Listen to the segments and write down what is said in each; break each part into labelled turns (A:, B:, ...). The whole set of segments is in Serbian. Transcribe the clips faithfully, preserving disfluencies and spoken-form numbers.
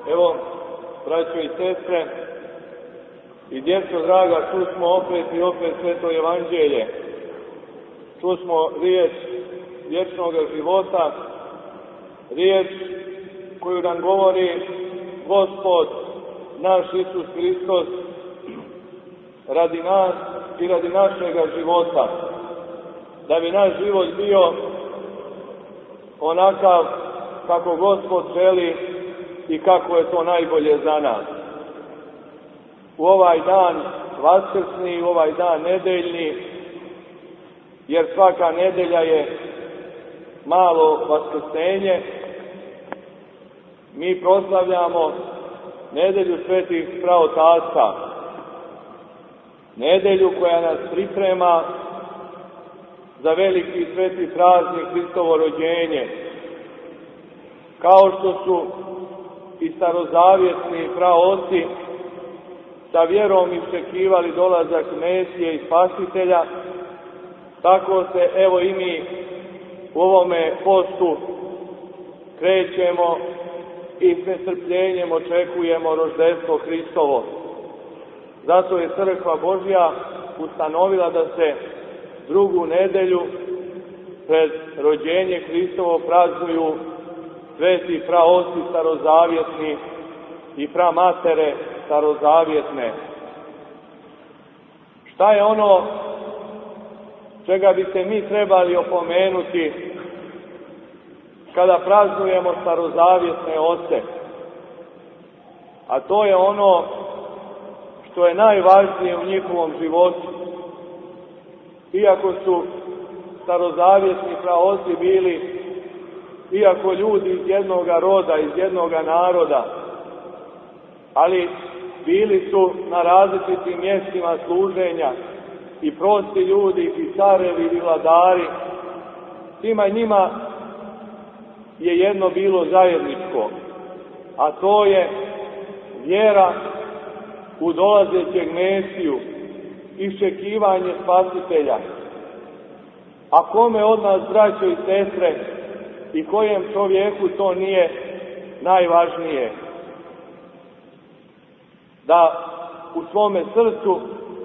A: Evo, braćo i sestre, i djeco draga, tu smo opet i opet Sveto Evanđelje. Tu smo riječ vječnog života, riječ koju nam govori Gospod, naš Isus Hristos, radi nas i radi našega života. Da bi naš život bio onakav kako Gospod želi i kako je to najbolje za nas. U ovaj dan vaskrsni, u ovaj dan nedeljni, jer svaka nedelja je malo vaskrsenje, mi proslavljamo nedelju svetih praotaca, nedelju koja nas priprema za veliki sveti praznik Hristovo rođenje. Kao što su i starozavjetni praoci sa vjerom iščekivali dolazak Mesije i Spasitelja, tako se evo i mi u ovome postu krećemo i s nestrpljenjem očekujemo roždestvo Hristovo. Zato je Crkva Božja ustanovila da se drugu nedelju pred rođenje Hristovo praznuju sveti praoci starozavjetni i pramatere starozavjetne. Šta je ono čega bi se mi trebali opomenuti kada praznujemo starozavjetne oce? A to je ono što je najvažnije u njihovom životu. Iako su starozavjetni praoci bili, iako ljudi iz jednoga roda, iz jednoga naroda, ali bili su na različitim mjestima služenja, i prosti ljudi, i carevi, i vladari. Svima njima je jedno bilo zajedničko, a to je vjera u dolazećeg Mesiju, iščekivanje Spasitelja. A kome od nas, braćo i sestre, i kojem čovjeku to nije najvažnije? Da u svome srcu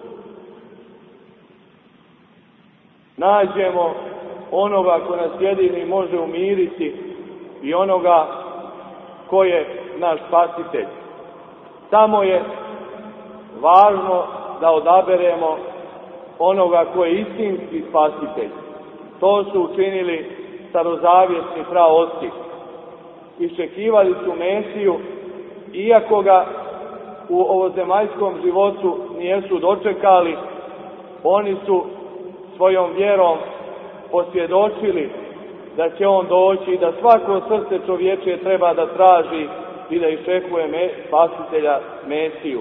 A: nađemo onoga ko nas jedini može umiriti i onoga ko je naš Spasitelj. Samo je važno da odaberemo onoga ko je istinski Spasitelj. To su učinili starozavjetni praoci. Iščekivali su Mesiju, iako ga u ovozemaljskom životu nijesu dočekali, oni su svojom vjerom posvjedočili da će on doći i da svako srce čovječije treba da traži i da iščekuje me, Spasitelja Mesiju.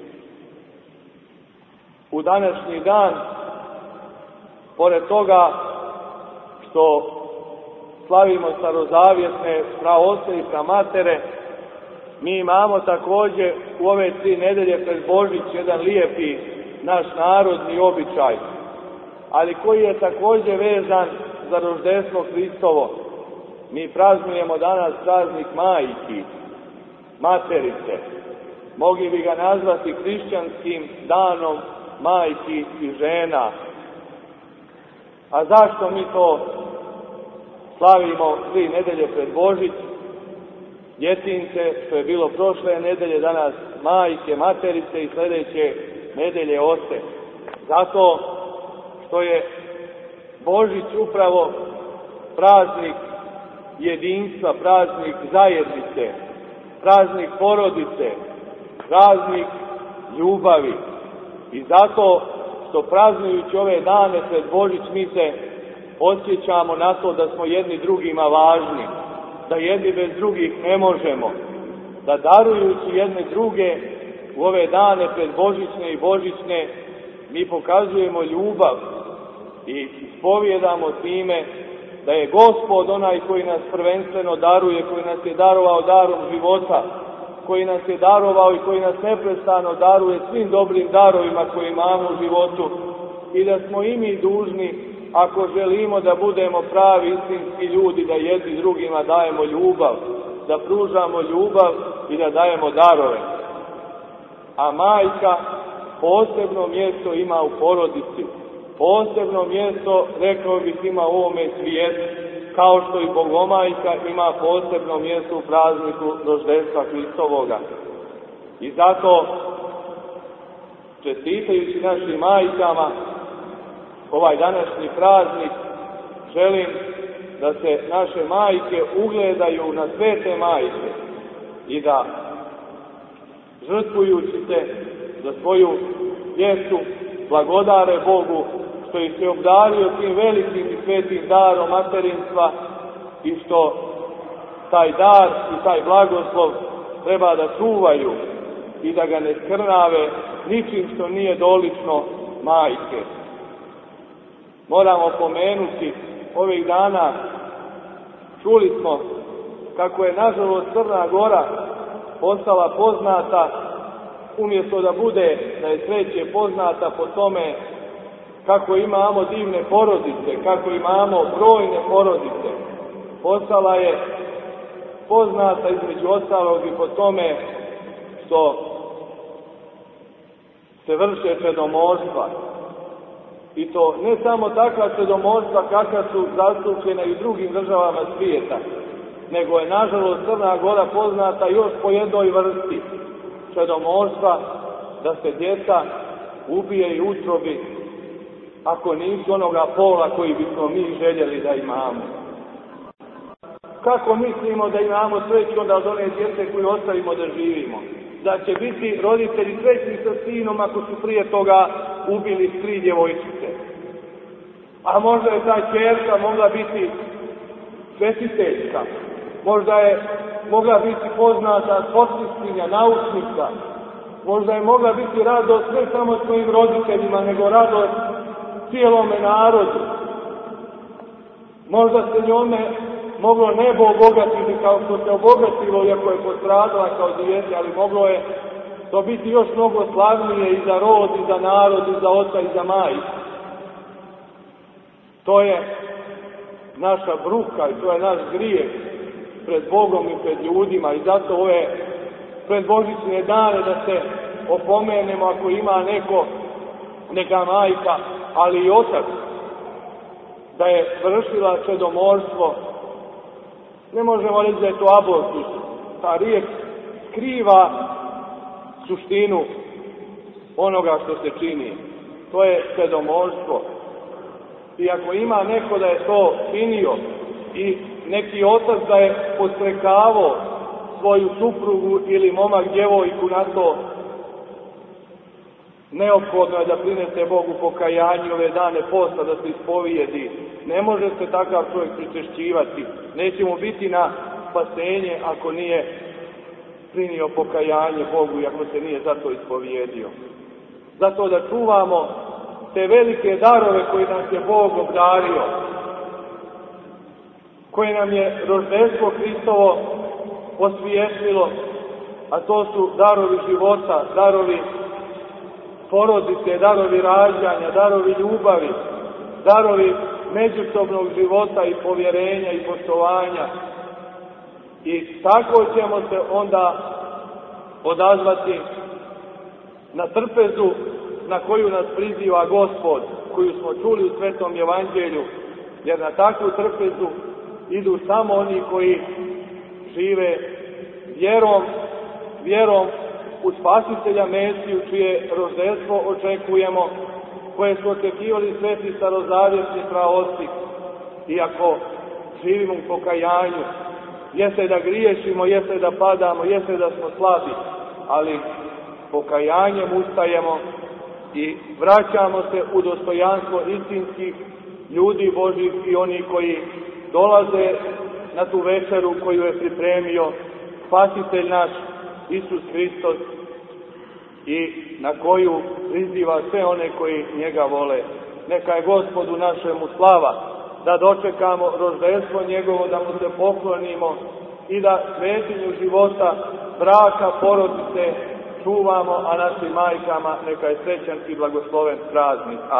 A: U današnji dan, pored toga što slavimo starozavjetne praoce i pramatere, mi imamo također u ove tri nedelje pred Božić jedan lijepi naš narodni običaj, ali koji je također vezan za roždestvo Hristovo. Mi praznujemo danas praznik majki, materice. Mogli bi ga nazvati hrišćanskim danom majki i žena. A zašto mi to slavimo tri nedelje pred Božić? Djetince, što je bilo prošle nedelje, danas majke, materice i sljedeće nedelje oce. Zato što je Božić upravo praznik jedinstva, praznik zajednice, praznik porodice, praznik ljubavi. I zato što praznujući ove dane pred Božić mi se osjećamo na to da smo jedni drugima važni, da jedni bez drugih ne možemo, da darujući jedne druge u ove dane pred Božićne i Božićne mi pokazujemo ljubav i ispovjedamo time da je Gospod onaj koji nas prvenstveno daruje, koji nas je darovao darom života, koji nas je darovao i koji nas neprestano daruje svim dobrim darovima koje imamo u životu, i da smo i mi dužni, ako želimo da budemo pravi istinski ljudi, da jedni drugima dajemo ljubav, da pružamo ljubav i da dajemo darove. A majka posebno mjesto ima u porodici. Posebno mjesto, rekao bih, ima u ovome svijetu, kao što i Bogomajka ima posebno mjesto u prazniku rođenstva Hristovoga. I zato, čestitajući našim majkama ovaj današnji praznik, želim da se naše majke ugledaju na svete majke i da, žrtvujući se za svoju djecu, blagodare Bogu što ih se obdario tim velikim i svetim darom materinstva i što taj dar i taj blagoslov treba da čuvaju i da ga ne skrnave ničim što nije dolično majke. Moramo pomenuti, ovih dana čuli smo kako je nažalost Crna Gora postala poznata, umjesto da bude, da je sreće poznata po tome kako imamo divne porodice, kako imamo brojne porodice. Postala je poznata između ostalog i po tome što se vrše čedomorstva. I to ne samo takva čedomorstva kakva su zastupljena i u drugim državama svijeta, nego je nažalost Crna Gora poznata još po jednoj vrsti čedomorstva, da se djeca ubije u utrobi ako nisu onoga pola koji bismo mi željeli da imamo. Kako mislimo da imamo sreću onda od one djece koju ostavimo da živimo? Da će biti roditelji srećni sa sinom ako su prije toga ubili tri djevojčice. A možda je ta ćerka mogla biti svjetiteljska, možda je mogla biti poznata sportistkinja, naučnica, možda je mogla biti radost ne samo svojim roditeljima, nego radost cijelome narodu. Možda se njome moglo nebo obogatiti kao što se obogatilo, iako je postradala kao dijete, ali moglo je to biti još mnogo slavnije i za rod, i za narod, i za oca, i za majku. To je naša bruka i to je naš grijeh pred Bogom i pred ljudima, i zato ove predbožićne dane da se opomenemo ako ima neko, neka majka, ali i otac, da je vršila čedomorstvo. Ne možemo reći da je to abortus. Ta riječ skriva suštinu onoga što se čini. To je čedomorstvo. I ako ima neko da je to činio i neki otac da je podstrekavao svoju suprugu ili momak djevojku na to, neophodno je da prinese Bogu pokajanje ove dane posta, da se ispovijedi. Ne može se takav čovjek pričešćivati. Neće mu biti na spasenje ako nije prinio pokajanje Bogu i ako se nije zato ispovijedio. Zato da čuvamo te velike darove koje nas je Bog obdario, koje nam je rođenstvo Hristovo osvijetlilo, a to su darovi života, darovi porodice, darovi rađanja, darovi ljubavi, darovi međusobnog života i povjerenja i poštovanja. I tako ćemo se onda odazvati na trpezu na koju nas priziva Gospod, koju smo čuli u Svetom Evanđelju, jer na takvu trpezu idu samo oni koji žive vjerom, vjerom u Spasitelja Mesiju, čije rođenstvo očekujemo, koje su očekivali sveti starozavjetni praoci. Iako živimo u pokajanju, jeste da griješimo, jeste da padamo, jeste da smo slabi, ali pokajanjem ustajemo i vraćamo se u dostojanstvo istinskih ljudi Božih i oni koji dolaze na tu večeru koju je pripremio Spasitelj naš Isus Hristos i na koju priziva sve one koji njega vole. Neka je Gospodu našemu slava, da dočekamo rođenstvo njegovo, da mu se poklonimo i da svetinju života, braka, porodice čuvamo, a našim majkama neka je srećan i blagosloven praznik.